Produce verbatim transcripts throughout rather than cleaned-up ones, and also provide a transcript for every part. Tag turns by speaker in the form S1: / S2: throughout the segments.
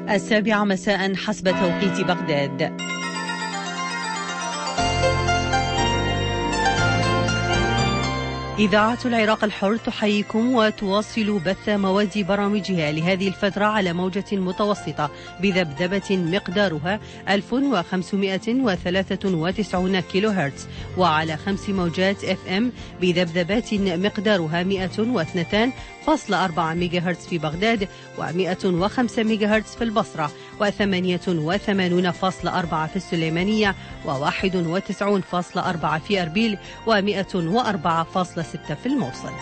S1: السابعة مساء حسب توقيت بغداد. إذاعة العراق الحر تحييكم وتواصل بث مواد برامجها لهذه الفترة على موجة متوسطة بذبذبة مقدارها ألف وخمسمائة وثلاثة وتسعين كيلو هرتز، وعلى خمس موجات اف ام بذبذبات مقدارها مئة واثنين فاصلة أربعة ميجا هرتز في بغداد، ومئة وخمسة ميجا هرتز في البصرة، وثمانية وثمانين فاصلة أربعة في السليمانية، وواحد وتسعين فاصلة أربعة في أربيل، ومئة وأربعة فاصلة ستة في الموصل.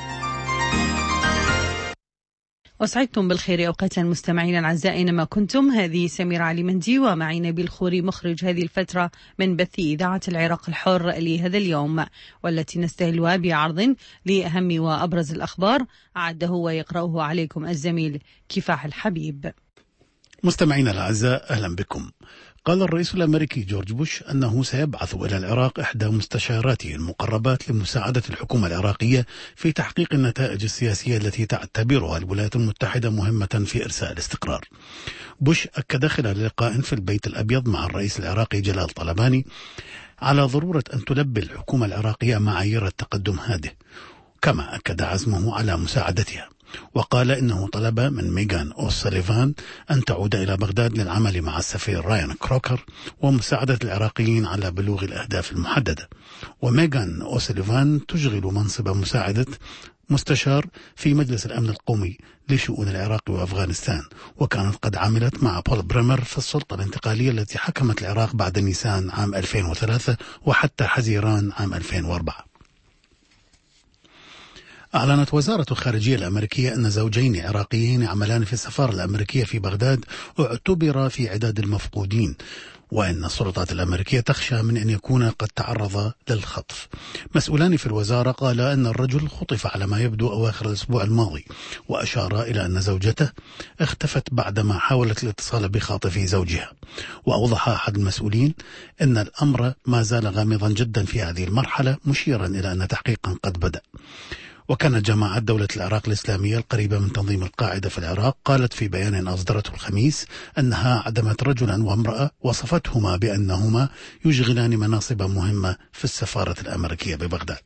S1: وسعدتم بالخير أوقاتا مستمعين الأعزاء أينما كنتم. هذه سميرة علي مندي ومعي نبيل خوري مخرج هذه الفترة من بث إذاعة العراق الحر لهذا اليوم، والتي نستهلها بعرض لأهم وأبرز الأخبار أعده ويقرأه عليكم الزميل كفاح الحبيب.
S2: مستمعين الأعزاء أهلا بكم. قال الرئيس الأمريكي جورج بوش أنه سيبعث إلى العراق إحدى مستشاراته المقربات لمساعدة الحكومة العراقية في تحقيق النتائج السياسية التي تعتبرها الولايات المتحدة مهمة في إرساء الاستقرار. بوش أكد خلال لقاء في البيت الأبيض مع الرئيس العراقي جلال طلباني على ضرورة أن تلبي الحكومة العراقية معايير التقدم هذه، كما أكد عزمه على مساعدتها، وقال إنه طلب من ميغان أوسليفان أن تعود إلى بغداد للعمل مع السفير رايان كروكر ومساعدة العراقيين على بلوغ الأهداف المحددة. وميغان أوسليفان تشغل منصب مساعدة مستشار في مجلس الأمن القومي لشؤون العراق وأفغانستان، وكانت قد عملت مع بول بريمر في السلطة الانتقالية التي حكمت العراق بعد نيسان عام ألفين وثلاثة وحتى حزيران عام ألفين وأربعة. أعلنت وزارة الخارجية الأمريكية أن زوجين عراقيين يعملان في السفارة الأمريكية في بغداد اعتبر في عداد المفقودين، وأن السلطات الأمريكية تخشى من أن يكون قد تعرض للخطف. مسؤولان في الوزارة قال أن الرجل خطف على ما يبدو أواخر الأسبوع الماضي، وأشار إلى أن زوجته اختفت بعدما حاولت الاتصال بخاطف زوجها. وأوضح أحد المسؤولين أن الأمر ما زال غامضا جدا في هذه المرحلة، مشيرا إلى أن تحقيقا قد بدأ. وكانت جماعة دولة العراق الإسلامية القريبة من تنظيم القاعدة في العراق قالت في بيان أصدرته الخميس أنها عدمت رجلا وامرأة وصفتهما بأنهما يشغلان مناصب مهمة في السفارة الأمريكية ببغداد.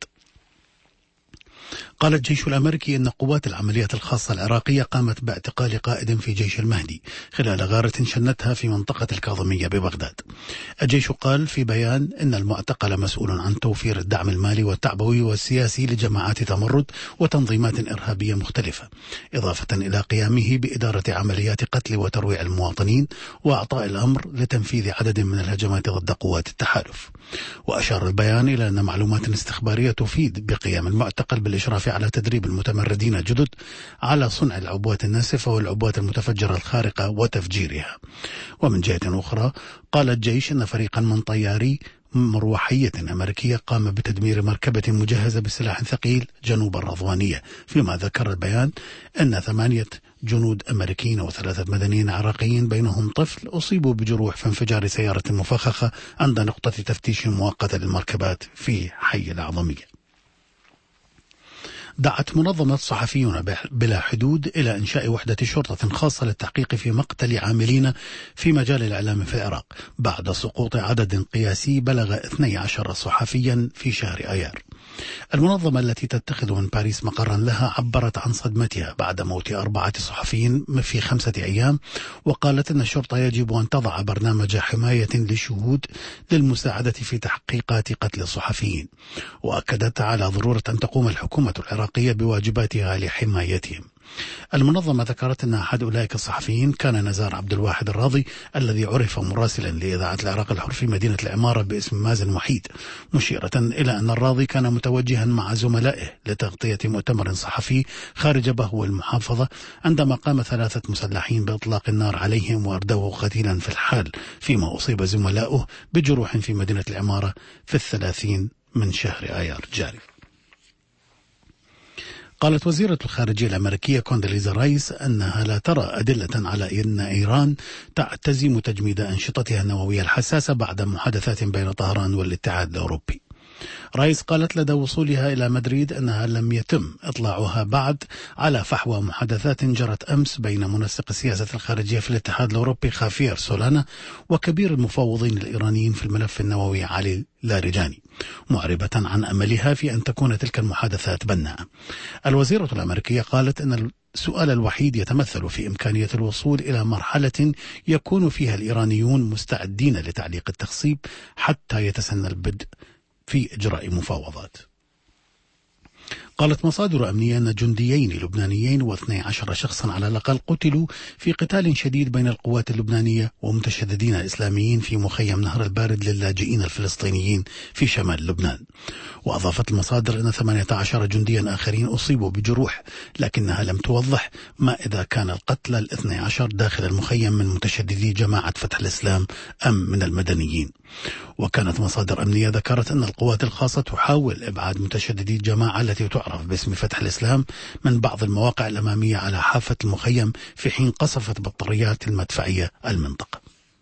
S2: قال الجيش الأمريكي أن قوات العمليات الخاصة العراقية قامت باعتقال قائد في جيش المهدي خلال غارة شنتها في منطقة الكاظمية ببغداد. الجيش قال في بيان أن المعتقل مسؤول عن توفير الدعم المالي والتعبوي والسياسي لجماعات تمرد وتنظيمات إرهابية مختلفة، إضافة إلى قيامه بإدارة عمليات قتل وترويع المواطنين وأعطاء الأمر لتنفيذ عدد من الهجمات ضد قوات التحالف. وأشار البيان إلى أن معلومات استخبارية تفيد بقيام المعتقل بالإشراف على تدريب المتمردين الجدد على صنع العبوات الناسفة والعبوات المتفجرة الخارقة وتفجيرها. ومن جهة أخرى قال الجيش أن فريقا من طياري مروحية أمريكية قام بتدمير مركبة مجهزة بسلاح ثقيل جنوب الرضوانية، فيما ذكر البيان أن ثمانية جنود أمريكيين وثلاثة مدنيين عراقيين بينهم طفل أصيبوا بجروح في انفجار سيارة مفخخة عند نقطة تفتيش مؤقتة للمركبات في حي الأعظمية. دعت منظمة صحفيون بلا حدود إلى إنشاء وحدة شرطة خاصة للتحقيق في مقتل عاملين في مجال الإعلام في العراق بعد سقوط عدد قياسي بلغ اثني عشر صحفيا في شهر أيار. المنظمة التي تتخذ من باريس مقرا لها عبرت عن صدمتها بعد موت أربعة صحفيين في خمسة أيام، وقالت أن الشرطة يجب أن تضع برنامج حماية للشهود للمساعدة في تحقيقات قتل الصحفيين. وأكدت على ضرورة أن تقوم الحكومة العراقية بواجباتها لحمايتهم. المنظمة ذكرت أن أحد أولئك الصحفيين كان نزار عبد الواحد الراضي الذي عرف مراسلا لإذاعة العراق الحر في مدينة العمارة باسم مازن وحيد، مشيرة إلى أن الراضي كان متوجها مع زملائه لتغطية مؤتمر صحفي خارج بهو المحافظة عندما قام ثلاثة مسلحين بإطلاق النار عليهم وأردوه قتيلا في الحال، فيما أصيب زملاؤه بجروح في مدينة العمارة في الثلاثين من شهر آيار الجاري. قالت وزيرة الخارجية الأمريكية كوندليزا رايس أنها لا ترى أدلة على أن إيران تعتزم تجميد أنشطتها النووية الحساسة بعد محادثات بين طهران والاتحاد الأوروبي. رايس قالت لدى وصولها إلى مدريد أنها لم يتم إطلاعها بعد على فحوى محادثات جرت أمس بين منسق السياسة الخارجية في الاتحاد الأوروبي خافير سولانا وكبير المفوضين الإيرانيين في الملف النووي علي لاريجاني، معربة عن أملها في أن تكون تلك المحادثات بناءة. الوزيرة الأمريكية قالت أن السؤال الوحيد يتمثل في إمكانية الوصول إلى مرحلة يكون فيها الإيرانيون مستعدين لتعليق التخصيب حتى يتسنى البدء في إجراء مفاوضات. قالت مصادر أمنية أن جنديين لبنانيين واثني عشر شخصا على الأقل قتلوا في قتال شديد بين القوات اللبنانية ومتشددين إسلاميين في مخيم نهر البارد للاجئين الفلسطينيين في شمال لبنان. وأضافت المصادر أن ثمانية عشر جنديا آخرين أصيبوا بجروح، لكنها لم توضح ما إذا كان القتلى الاثني عشر داخل المخيم من متشددي جماعة فتح الإسلام أم من المدنيين. وكانت مصادر أمنية ذكرت أن القوات الخاصة تحاول إبعاد متشددي الجماعة التي تعرف باسم فتح الإسلام من بعض المواقع الأمامية على حافة المخيم في حين قصفت بطاريات المدفعية المنطقة.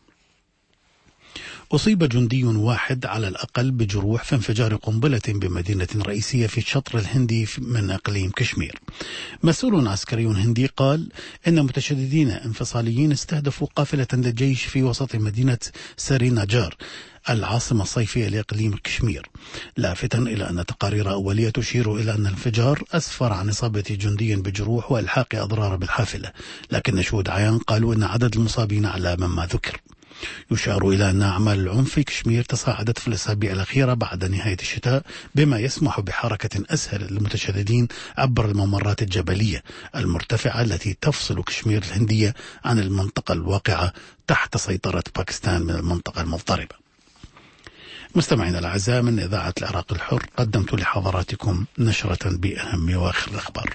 S2: أصيب جندي واحد على الأقل بجروح في انفجار قنبلة بمدينة رئيسية في الشطر الهندي من إقليم كشمير. مسؤول عسكري هندي قال إن متشددين انفصاليين استهدفوا قافلة للجيش في وسط مدينة سرينجار العاصمة الصيفية لإقليم كشمير، لافتا إلى أن تقارير أولية تشير إلى أن الانفجار أسفر عن إصابة جندي بجروح وإلحاق أضرار بالحافلة، لكن شهود عيان قالوا أن عدد المصابين أعلى مما ذكر. يشار إلى أن أعمال العنف في كشمير تصاعدت في الأسابيع الأخيرة بعد نهاية الشتاء، بما يسمح بحركة أسهل للمتشددين عبر الممرات الجبلية المرتفعة التي تفصل كشمير الهندية عن المنطقة الواقعة تحت سيطرة باكستان من المنطقة المضطربة. مستمعينا الأعزاء، من إذاعة العراق الحر قدمت لحضراتكم نشرة بأهم وآخر الأخبار.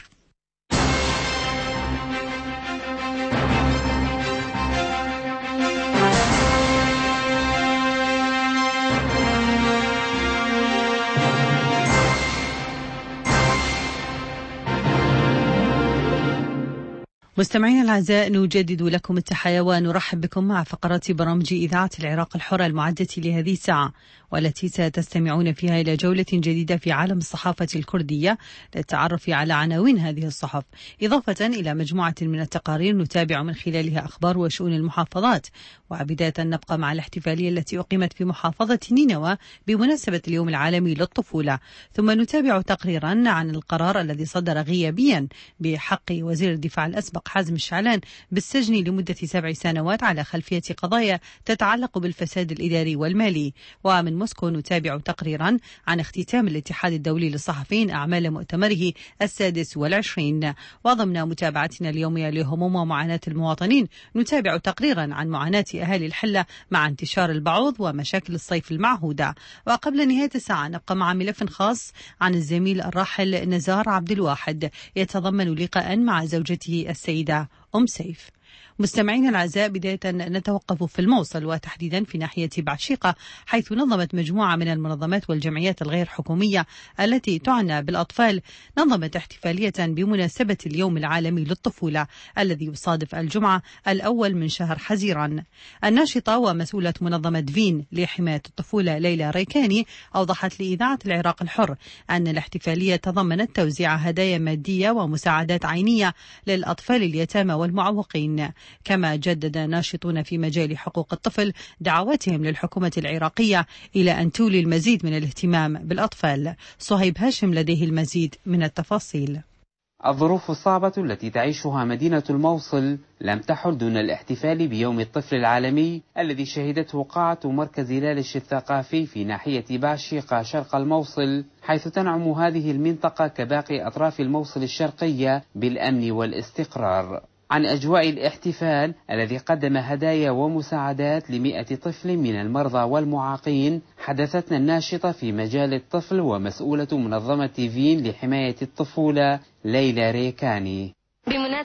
S1: مستمعينا الأعزاء، نجدد لكم التحية ونرحب بكم مع فقرات برامج إذاعة العراق الحرة المعدة لهذه الساعة، والتي ستستمعون فيها إلى جولة جديدة في عالم الصحافة الكردية للتعرف على عناوين هذه الصحف، إضافة إلى مجموعة من التقارير نتابع من خلالها أخبار وشؤون المحافظات. وبداية نبقى مع الاحتفالية التي أقيمت في محافظة نينوى بمناسبة اليوم العالمي للطفولة، ثم نتابع تقريرا عن القرار الذي صدر غيابيا بحق وزير الدفاع الأسبق حازم الشعلان بالسجن لمدة سبع سنوات على خلفية قضايا تتعلق بالفساد الإداري والمالي. ومن موسكو نتابع تقريرا عن اختتام الاتحاد الدولي للصحفيين أعمال مؤتمره السادس والعشرين. وضمن متابعتنا اليومية لهموم ومعاناة المواطنين نتابع تقريرا عن معاناة أهالي الحلة مع انتشار البعوض ومشاكل الصيف المعهودة. وقبل نهاية الساعة نبقى مع ملف خاص عن الزميل الراحل نزار عبد الواحد يتضمن لقاء مع زوجته السيدة أم سيف. مستمعين الأعزاء، بداية نتوقف في الموصل وتحديدا في ناحية بعشيقة، حيث نظمت مجموعة من المنظمات والجمعيات الغير حكومية التي تعنى بالأطفال نظمت احتفالية بمناسبة اليوم العالمي للطفولة الذي يصادف الجمعة الأول من شهر حزيران. الناشطة ومسؤولة منظمة فين لحماية الطفولة ليلى ريكاني أوضحت لإذاعة العراق الحر أن الاحتفالية تضمنت توزيع هدايا مادية ومساعدات عينية للأطفال اليتامى والمعوقين. كما جدد ناشطون في مجال حقوق الطفل دعواتهم للحكومة العراقية إلى أن تولي المزيد من الاهتمام بالأطفال. صهيب هاشم لديه المزيد من التفاصيل.
S3: الظروف الصعبة التي تعيشها مدينة الموصل لم تحل دون الاحتفال بيوم الطفل العالمي الذي شهدته قاعة مركز لالش الثقافي في ناحية بعشيقة شرق الموصل، حيث تنعم هذه المنطقة كباقي أطراف الموصل الشرقية بالأمن والاستقرار. عن أجواء الاحتفال الذي قدم هدايا ومساعدات لمئة طفل من المرضى والمعاقين حدثتنا الناشطة في مجال الطفل ومسؤولة منظمة فين لحماية الطفولة ليلى ريكاني.
S4: بمناسبة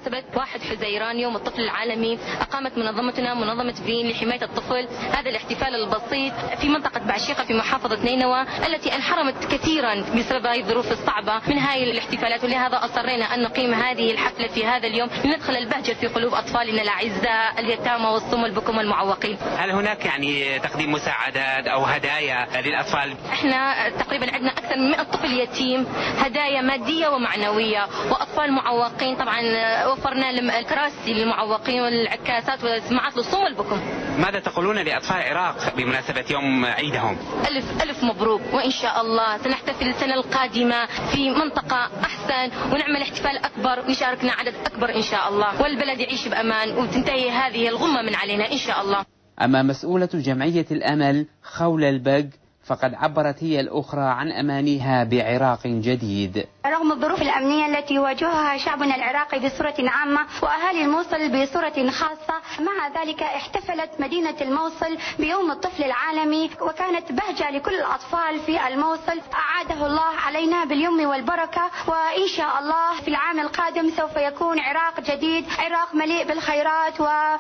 S4: بمناسبة واحد حزيران يوم الطفل العالمي أقامت منظمتنا منظمة فين لحماية الطفل هذا الاحتفال البسيط في منطقة بعشيقة في محافظة نينوى التي انحرمت كثيرا بسبب هذه الظروف الصعبة من هذه الاحتفالات، ولهذا أصرينا أن نقيم هذه الحفلة في هذا اليوم لندخل البهجة في قلوب أطفالنا الأعزاء اليتامى والصم والبكم والمعوقين.
S3: هل هناك يعني تقديم مساعدات أو هدايا للأطفال؟
S4: احنا تقريبا عندنا أكثر من مئة طفل يتيم، هدايا مادية ومعنوية، وأطفال معوقين طبعا وفرنا لهم الكراسي للمعوقين والعكاسات والسماعات للصم والبكم.
S3: ماذا تقولون لأطفال العراق بمناسبة يوم عيدهم؟
S4: ألف ألف مبروك، وإن شاء الله سنحتفل السنة القادمة في منطقة أحسن ونعمل احتفال أكبر ويشاركنا عدد أكبر إن شاء الله، والبلد يعيش بأمان وتنتهي هذه الغمة من علينا إن شاء الله.
S3: أما مسؤولة جمعية الأمل خولة البق فقد عبرت هي الأخرى عن أمانيها بعراق جديد.
S5: رغم الظروف الأمنية التي يواجهها شعبنا العراقي بصورة عامة وأهالي الموصل بصورة خاصة، مع ذلك احتفلت مدينة الموصل بيوم الطفل العالمي وكانت بهجة لكل الأطفال في الموصل. أعاده الله علينا باليمن والبركة، وإن شاء الله في العام القادم سوف يكون عراق جديد، عراق مليء بالخيرات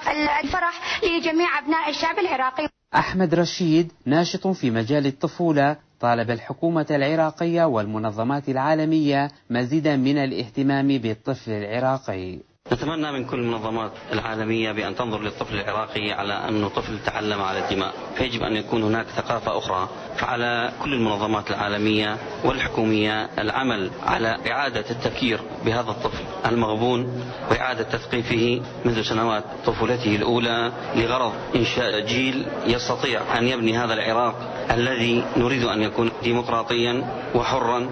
S5: والفرح لجميع أبناء الشعب العراقي.
S3: أحمد رشيد ناشط في مجال الطفولة طالب الحكومة العراقية والمنظمات العالمية مزيدا من الاهتمام بالطفل العراقي.
S6: نتمنى من كل المنظمات العالمية بأن تنظر للطفل العراقي على أنه طفل تعلم على الدماء، فيجب أن يكون هناك ثقافة أخرى. فعلى كل المنظمات العالمية والحكومية العمل على إعادة التفكير بهذا الطفل المغبون وإعادة تثقيفه منذ سنوات طفولته الأولى لغرض إنشاء جيل يستطيع أن يبني هذا العراق الذي نريد أن يكون ديمقراطيا وحرا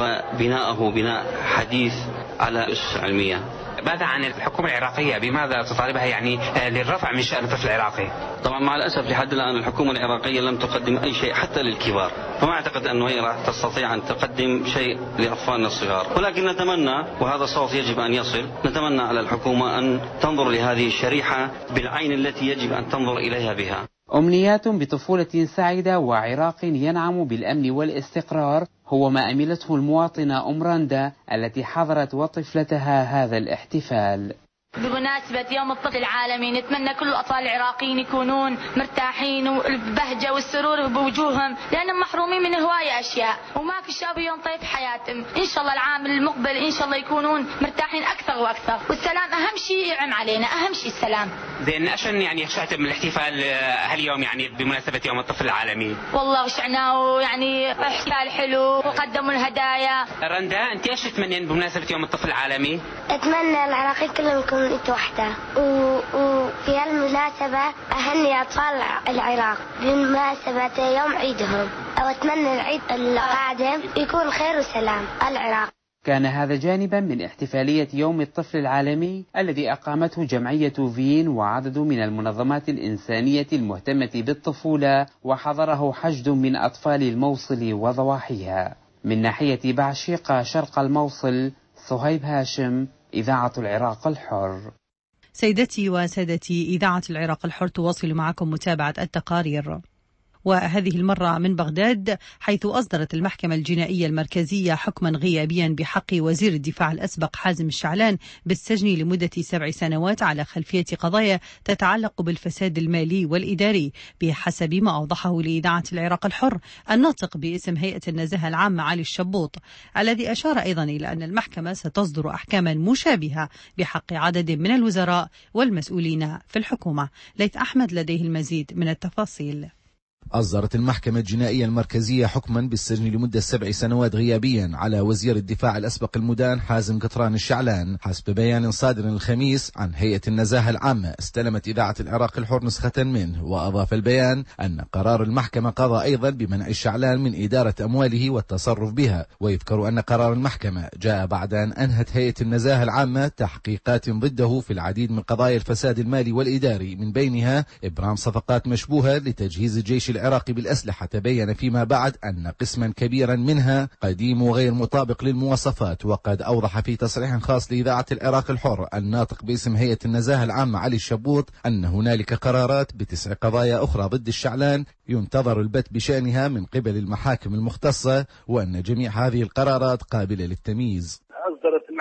S6: وبناءه بناء حديث على أسس علمية.
S3: ماذا عن الحكومة العراقية؟ بماذا تطالبها يعني للرفع من شأن الطفل العراقي؟
S6: طبعا مع الأسف لحد الآن الحكومة العراقية لم تقدم أي شيء حتى للكبار، فما أعتقد أنه هي راح تستطيع أن تقدم شيء لأطفالنا الصغار، ولكن نتمنى، وهذا الصوت يجب أن يصل، نتمنى على الحكومة أن تنظر لهذه الشريحة بالعين التي يجب أن تنظر إليها بها.
S3: أمنيات بطفولة سعيدة وعراق ينعم بالأمن والاستقرار هو ما أملته المواطنة أمراندا التي حضرت وطفلتها هذا الاحتفال.
S7: بمناسبة يوم الطفل العالمي نتمنى كل الأطفال العراقيين يكونون مرتاحين والبهجة والسرور بوجوههم، لأنهم محرومين من هواية أشياء وما في شافوا يوم طيب حياتهم. إن شاء الله العام المقبل إن شاء الله يكونون مرتاحين أكثر وأكثر، والسلام أهم شيء يعم علينا، أهم شيء السلام.
S3: زين، عشان يعني خشعتم من الاحتفال هاليوم يعني بمناسبة يوم الطفل العالمي؟
S7: والله خشعناه يعني احتفال حلو وقدموا الهدايا.
S3: رندا، أنت إيش تتمنين بمناسبة يوم الطفل العالمي؟
S8: أتمنى العراقيين كلهم يكونوا وحدة، وفي هالمناسبة أهني أطفال العراق بمناسبة يوم عيدهم، أو أتمنى العيد القادم يكون خير وسلام العراق.
S3: كان هذا جانبا من احتفالية يوم الطفل العالمي الذي أقامته جمعية فين وعدد من المنظمات الإنسانية المهتمة بالطفولة، وحضره حشد من أطفال الموصل وضواحيها. من ناحية بعشيقة شرق الموصل، صهيب هاشم، إذاعة العراق الحر.
S1: سيدتي وسادتي، إذاعة العراق الحر تواصل معكم متابعة التقارير، وهذه المرة من بغداد، حيث أصدرت المحكمة الجنائية المركزية حكما غيابيا بحق وزير الدفاع الأسبق حازم الشعلان بالسجن لمدة سبع سنوات على خلفية قضايا تتعلق بالفساد المالي والإداري، بحسب ما أوضحه لإذاعة العراق الحر الناطق باسم هيئة النزاهة العامة علي الشبوط، الذي أشار أيضا إلى أن المحكمة ستصدر أحكاما مشابهة بحق عدد من الوزراء والمسؤولين في الحكومة. ليث أحمد لديه المزيد من التفاصيل.
S9: أصدرت المحكمة الجنائية المركزية حكما بالسجن لمدة سبع سنوات غيابيا على وزير الدفاع الأسبق المدان حازم قطران الشعلان، حسب بيان صادر الخميس عن هيئة النزاهة العامة استلمت إذاعة العراق الحر نسخة منه. وأضاف البيان أن قرار المحكمة قضى أيضا بمنع الشعلان من إدارة أمواله والتصرف بها. ويذكر أن قرار المحكمة جاء بعد أن أنهت هيئة النزاهة العامة تحقيقات ضده في العديد من قضايا الفساد المالي والإداري، من بينها إبرام صفقات مشبوهة لتجهيز الجيش العراقي بالأسلحة. تبين فيما بعد أن قسما كبيرا منها قديم وغير مطابق للمواصفات. وقد أوضح في تصريح خاص لإذاعة العراق الحر الناطق باسم هيئة النزاهة العامة علي الشبوط أن هنالك قرارات بتسع قضايا أخرى ضد الشعلان ينتظر البت بشأنها من قبل المحاكم المختصة، وأن جميع هذه القرارات قابلة للتمييز.
S10: أصدرت المحكمة الجنائية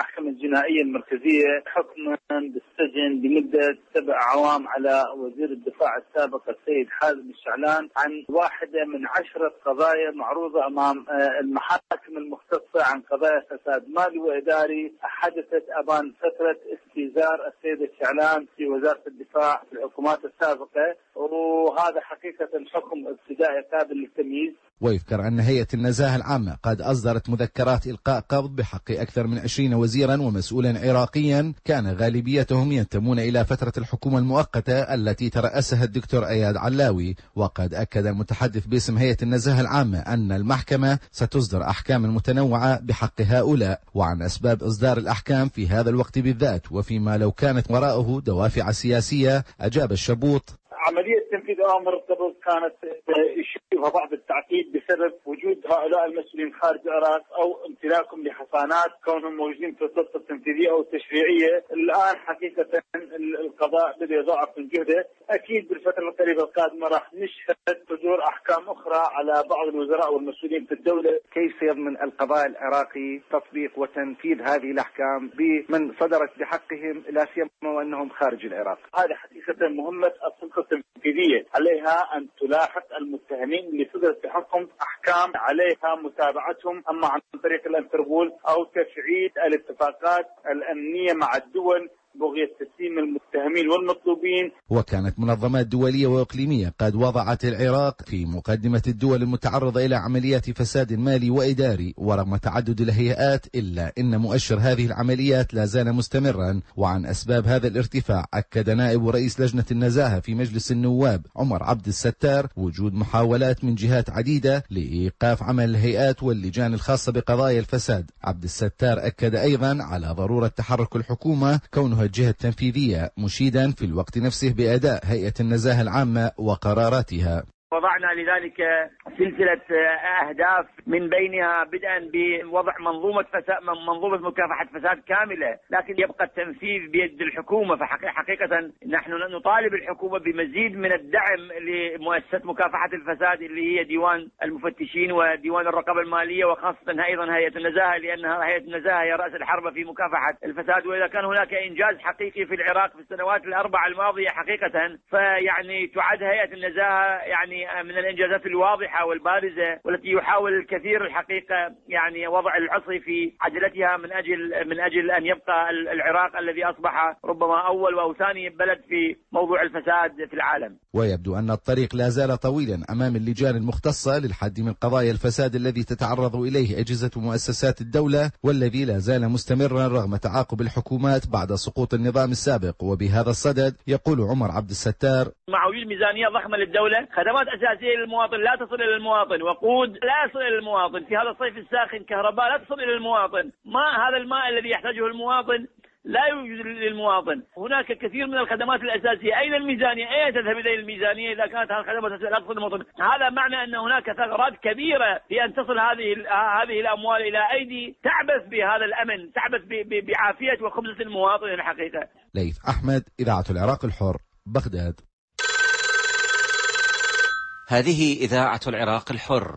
S10: الجنائية المركزية حكما بالسجن لمدة سبع أعوام على وزير الدفاع السابق السيد حازم الشعلان عن واحدة من عشرة قضايا معروضة أمام المحاكم المختصة عن قضايا فساد مالي وإداري حدثت أبان فترة استئزار السيد الشعلان في وزارة الدفاع في الحكومات السابقة، وهذا حقيقة حكم ابتدائي قابل للتمييز.
S9: ويذكر أن هيئة النزاهة العامة قد أصدرت مذكرات إلقاء قبض بحق أكثر من عشرين وزيرا ومسؤولا عراقيا كان غالبيتهم ينتمون إلى فترة الحكومة المؤقتة التي ترأسها الدكتور أياد علاوي. وقد أكد المتحدث باسم هيئة النزاهة العامة أن المحكمة ستصدر أحكاما متنوعة بحق هؤلاء، وعن أسباب إصدار الأحكام في هذا الوقت بالذات وفيما لو كانت وراءه دوافع سياسية. أجاب الشبوط:
S10: عملية تنفيذ أوامر الضبط كانت يشبهها بعض التعقيد بسبب وجود هؤلاء المسؤولين خارج العراق أو امتلاكهم لحصانات كونهم موجودين في السلطة التنفيذية أو التشريعية. الآن حقيقة القضاء بده يضاعف من جهده، أكيد بالفترة القريبة القادمة راح نشهد صدور أحكام أخرى على بعض الوزراء والمسؤولين في الدولة.
S11: كيف يضمن القضاء العراقي تطبيق وتنفيذ هذه الأحكام بمن صدرت بحقهم لا سيما وأنهم خارج العراق؟
S10: هذه حقيقة مهمة السلطة التنفيذية، عليها أن تلاحق المتهمين اللي صدرت بحقهم أحكام عليها متابعتهم أما عن طريق الانتربول أو تفعيل الاتفاقات الأمنية مع الدول بغية تسليم المتهمين والمطلوبين.
S9: وكانت منظمات دولية وإقليمية قد وضعت العراق في مقدمة الدول المتعرضة إلى عمليات فساد مالي وإداري، ورغم تعدد الهيئات إلا إن مؤشر هذه العمليات لا زال مستمرا. وعن أسباب هذا الارتفاع أكد نائب رئيس لجنة النزاهة في مجلس النواب عمر عبد الستار وجود محاولات من جهات عديدة لإيقاف عمل الهيئات واللجان الخاصة بقضايا الفساد. عبد الستار أكد أيضا على ضرورة تحرك الحكومة كونها الجهة التنفيذية، مشيدا في الوقت نفسه بأداء هيئة النزاهة العامة وقراراتها.
S12: وضعنا لذلك سلسلة أهداف من بينها بدءا بوضع منظومة فساد منظومة مكافحة فساد كاملة، لكن يبقى التنفيذ بيد الحكومة. فحقيقة نحن نطالب الحكومة بمزيد من الدعم لمؤسسة مكافحة الفساد اللي هي ديوان المفتشين وديوان الرقابة المالية وخاصة أيضا هيئة النزاهة، لأنها هيئة النزاهة هي رأس الحربة في مكافحة الفساد. وإذا كان هناك إنجاز حقيقي في العراق في السنوات الأربع الماضية حقيقة فيعني تعد هيئة النزاهة يعني من الإنجازات الواضحة والبارزة والتي يحاول الكثير الحقيقة يعني وضع العصي في عجلتها من أجل من أجل أن يبقى العراق الذي أصبح ربما أول أو ثاني بلد في موضوع الفساد في العالم.
S9: ويبدو أن الطريق لا زال طويلا أمام اللجان المختصة للحد من قضايا الفساد الذي تتعرض إليه أجهزة ومؤسسات الدولة، والذي لا زال مستمرا رغم تعاقب الحكومات بعد سقوط النظام السابق. وبهذا الصدد يقول عمر عبد الستار:
S12: مع وجود ميزانية ضخمة للدولة، خدمات أساسية للمواطن لا تصل إلى المواطن، وقود لا يصل إلى المواطن، في هذا الصيف الساخن كهرباء لا تصل إلى المواطن، ماء هذا الماء الذي يحتاجه المواطن لا يوجد للمواطن. هناك كثير من الخدمات الأساسية، أين الميزانية؟ أين تذهب إلى الميزانية إذا كانت هذه الخدمات لا تصل للمواطن؟ هذا معنى أن هناك ثغرات كبيرة في أن تصل هذه هذه الأموال إلى أيدي تعبث بهذا الأمن، تعبث بعافية وخبزة المواطن الحقيقة.
S9: ليث أحمد، إذاعة العراق الحر، بغداد.
S13: هذه إذاعة العراق الحر.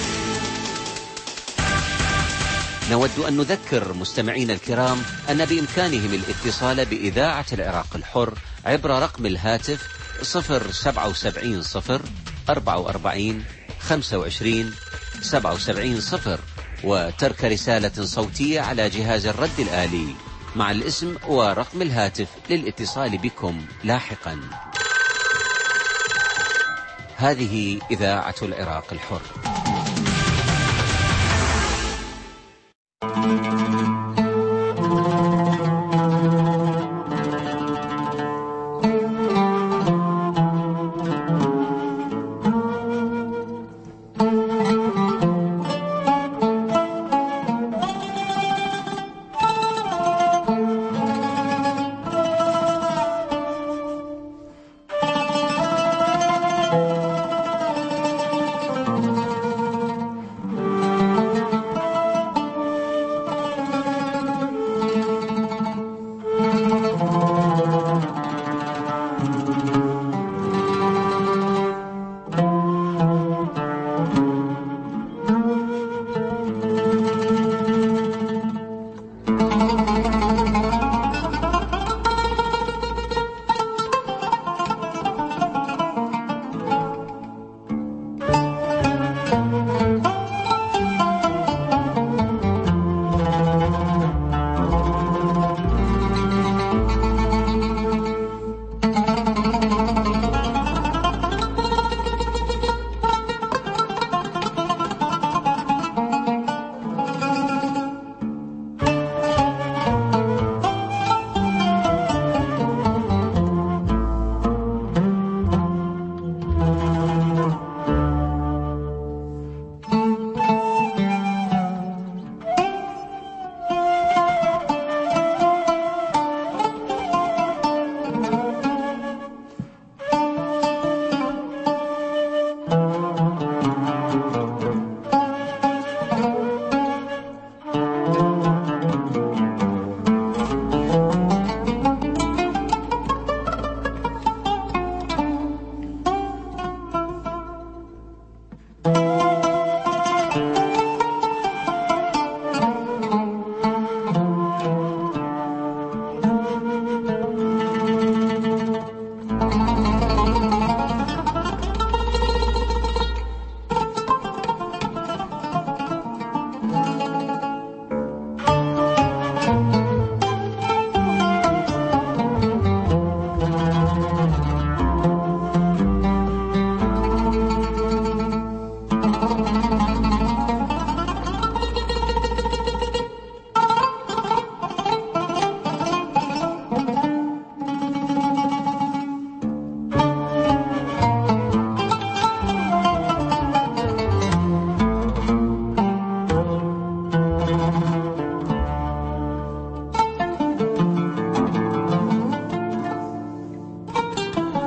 S13: نود أن نذكر مستمعين الكرام أن بإمكانهم الاتصال بإذاعة العراق الحر عبر رقم الهاتف صفر سبعة وسبعين صفر أربعة وأربعين خمسة وعشرين سبعة وسبعين صفر وترك رسالة صوتية على جهاز الرد الآلي مع الاسم ورقم الهاتف للاتصال بكم لاحقا. هذه إذاعة العراق الحر.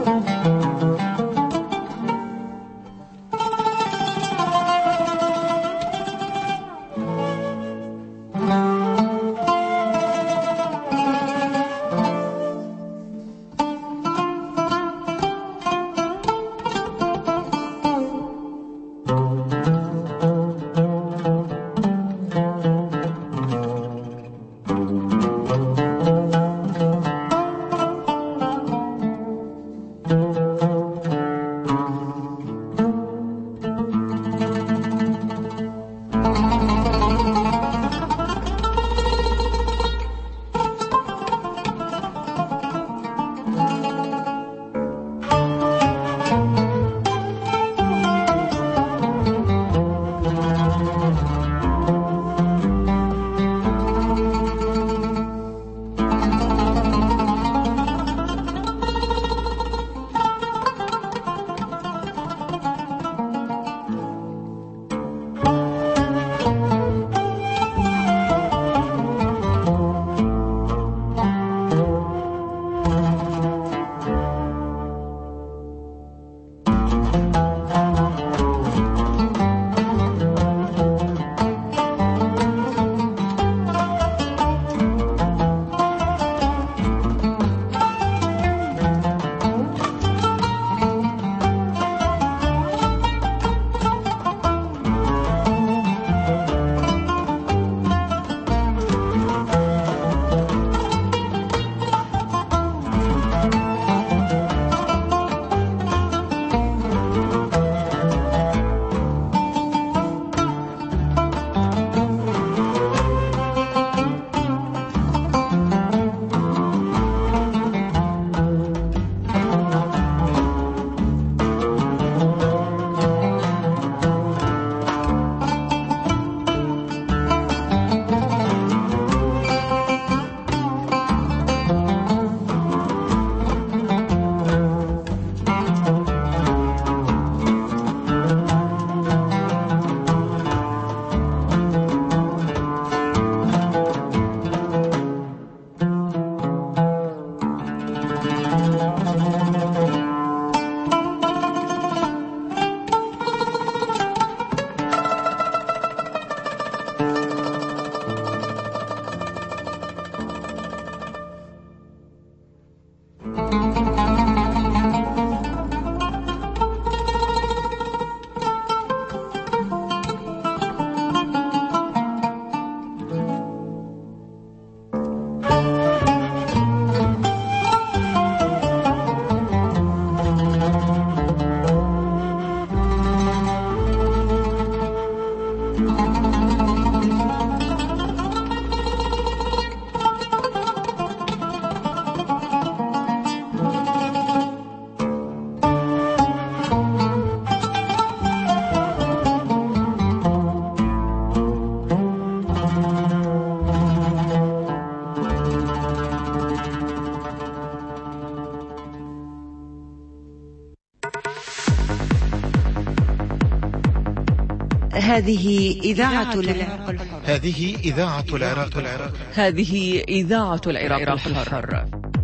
S1: هذه إذاعة العراق الحر.
S14: هذه إذاعة العراق الحر.
S1: هذه إذاعة العراق الحر.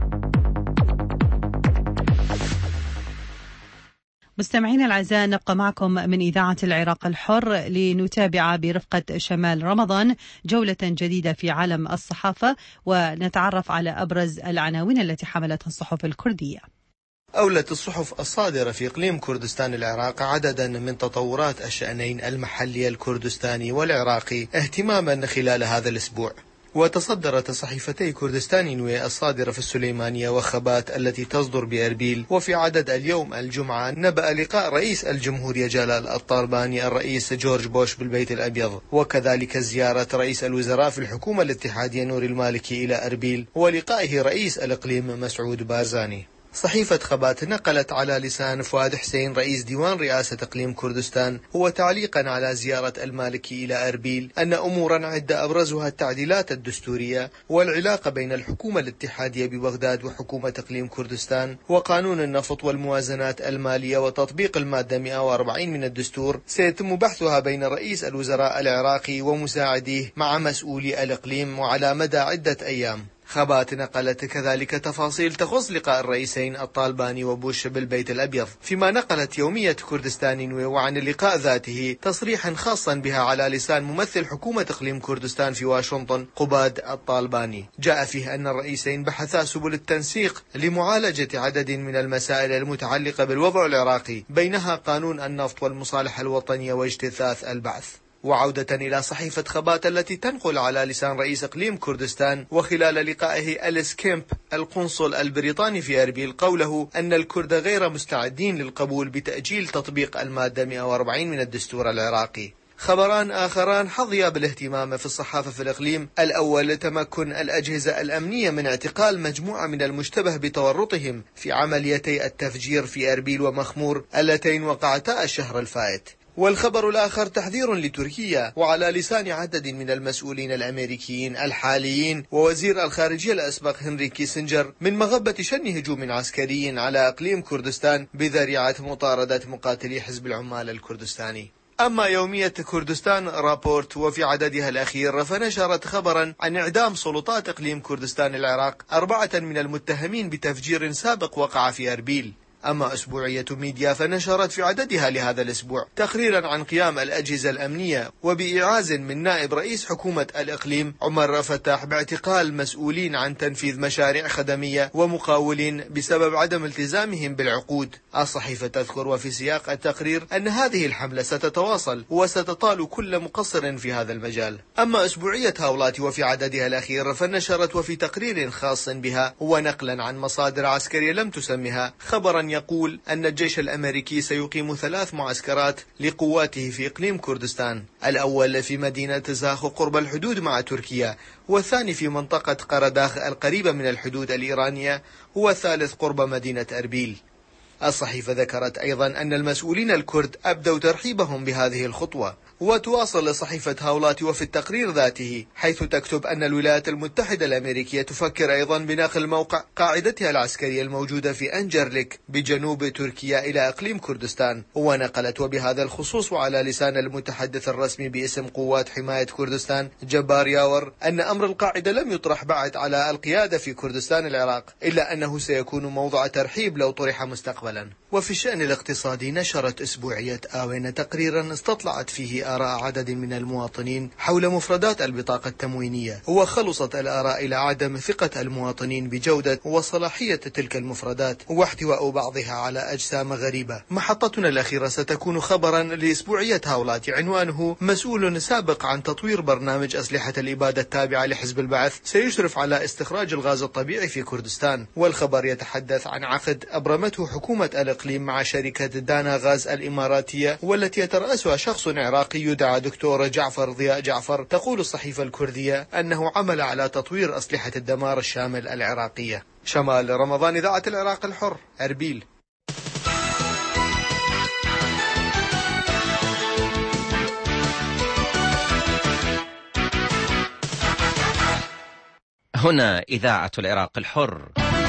S1: مستمعينا الأعزاء، نبقى معكم من إذاعة العراق الحر لنتابع برفقة شمال رمضان جولة جديدة في عالم الصحافة، ونتعرف على أبرز العناوين التي حملتها الصحف الكردية.
S14: أولت الصحف الصادرة في إقليم كردستان العراق عددا من تطورات الشأنين المحلي الكردستاني والعراقي اهتماما خلال هذا الأسبوع. وتصدرت صحيفتي كردستان نوية الصادرة في السليمانية وخبات التي تصدر بأربيل، وفي عدد اليوم الجمعة نبأ لقاء رئيس الجمهورية جلال الطالباني الرئيس جورج بوش بالبيت الأبيض، وكذلك زيارة رئيس الوزراء في الحكومة الاتحادية نور المالكي إلى أربيل ولقائه رئيس الإقليم مسعود بارزاني. صحيفة خبات نقلت على لسان فؤاد حسين رئيس ديوان رئاسة إقليم كردستان هو تعليقا على زيارة المالكي إلى أربيل أن أمورا عدة أبرزها التعديلات الدستورية والعلاقة بين الحكومة الاتحادية ببغداد وحكومة إقليم كردستان وقانون النفط والموازنات المالية وتطبيق المادة مئة وأربعين من الدستور سيتم بحثها بين رئيس الوزراء العراقي ومساعديه مع مسؤولي الإقليم وعلى مدى عدة أيام. خبات نقلت كذلك تفاصيل تخص لقاء الرئيسين الطالباني وبوش بالبيت الأبيض، فيما نقلت يومية كردستان نويو عن اللقاء ذاته تصريحا خاصا بها على لسان ممثل حكومة إقليم كردستان في واشنطن قباد الطالباني. جاء فيه أن الرئيسين بحثا سبل التنسيق لمعالجة عدد من المسائل المتعلقة بالوضع العراقي، بينها قانون النفط والمصالحة الوطنية واجتثاث البعث. وعودة إلى صحيفة خبات التي تنقل على لسان رئيس إقليم كردستان وخلال لقائه أليس كيمب القنصل البريطاني في أربيل قوله أن الكرد غير مستعدين للقبول بتأجيل تطبيق المادة مئة وأربعين من الدستور العراقي. خبران آخران حظيا بالاهتمام في الصحافة في الإقليم: الأول تمكن الأجهزة الأمنية من اعتقال مجموعة من المشتبه بتورطهم في عمليتي التفجير في أربيل ومخمور اللتين وقعتا الشهر الفائت. والخبر الآخر تحذير لتركيا وعلى لسان عدد من المسؤولين الأمريكيين الحاليين ووزير الخارجية الأسبق هنري كيسنجر من مغبة شن هجوم عسكري على إقليم كردستان بذريعة مطاردة مقاتلي حزب العمال الكردستاني. أما يومية كردستان رابورت وفي عددها الأخير فنشرت خبرا عن إعدام سلطات إقليم كردستان العراق أربعة من المتهمين بتفجير سابق وقع في أربيل. أما أسبوعية ميديا فنشرت في عددها لهذا الأسبوع تقريرا عن قيام الأجهزة الأمنية وبإعاز من نائب رئيس حكومة الإقليم عمر فتاح باعتقال مسؤولين عن تنفيذ مشاريع خدمية ومقاولين بسبب عدم التزامهم بالعقود. الصحيفة تذكر وفي سياق التقرير أن هذه الحملة ستتواصل وستطال كل مقصر في هذا المجال. أما أسبوعية هاولات وفي عددها الأخير فنشرت وفي تقرير خاص بها ونقلا عن مصادر عسكرية لم تسمها خبرا يقول أن الجيش الأمريكي سيقيم ثلاث معسكرات لقواته في إقليم كردستان، الأول في مدينة زاخو قرب الحدود مع تركيا، والثاني في منطقة قرداخ القريبة من الحدود الإيرانية، والثالث قرب مدينة أربيل. الصحيفة ذكرت أيضا أن المسؤولين الكرد أبدوا ترحيبهم بهذه الخطوة. وتواصل صحيفة هاولات وفي التقرير ذاته حيث تكتب أن الولايات المتحدة الأمريكية تفكر أيضا بنقل موقع قاعدتها العسكرية الموجودة في أنجرليك بجنوب تركيا إلى إقليم كردستان. ونقلت وبهذا الخصوص وعلى لسان المتحدث الرسمي باسم قوات حماية كردستان جبار ياور أن أمر القاعدة لم يطرح بعد على القيادة في كردستان العراق، إلا أنه سيكون موضع ترحيب لو طرح مستقبلا. وفي الشأن الاقتصادي نشرت أسبوعية آوين تقريرا استطلعت فيه آراء عدد من المواطنين حول مفردات البطاقة التموينية، وخلصت الآراء إلى عدم ثقة المواطنين بجودة وصلاحية تلك المفردات واحتواء بعضها على أجسام غريبة. محطتنا الأخيرة ستكون خبرا لأسبوعية هاولات عنوانه: مسؤول سابق عن تطوير برنامج أسلحة الإبادة التابعة لحزب البعث سيشرف على استخراج الغاز الطبيعي في كردستان. والخبر يتحدث عن عقد أبرمته حكومة الإقليم مع شركة دانا غاز الإماراتية والتي يترأسها شخص عراقي يدعى دكتور جعفر ضياء جعفر. تقول الصحيفة الكردية أنه عمل على تطوير أسلحة الدمار الشامل العراقية. شمال رمضان، إذاعة العراق الحر، أربيل.
S13: هنا إذاعة العراق الحر.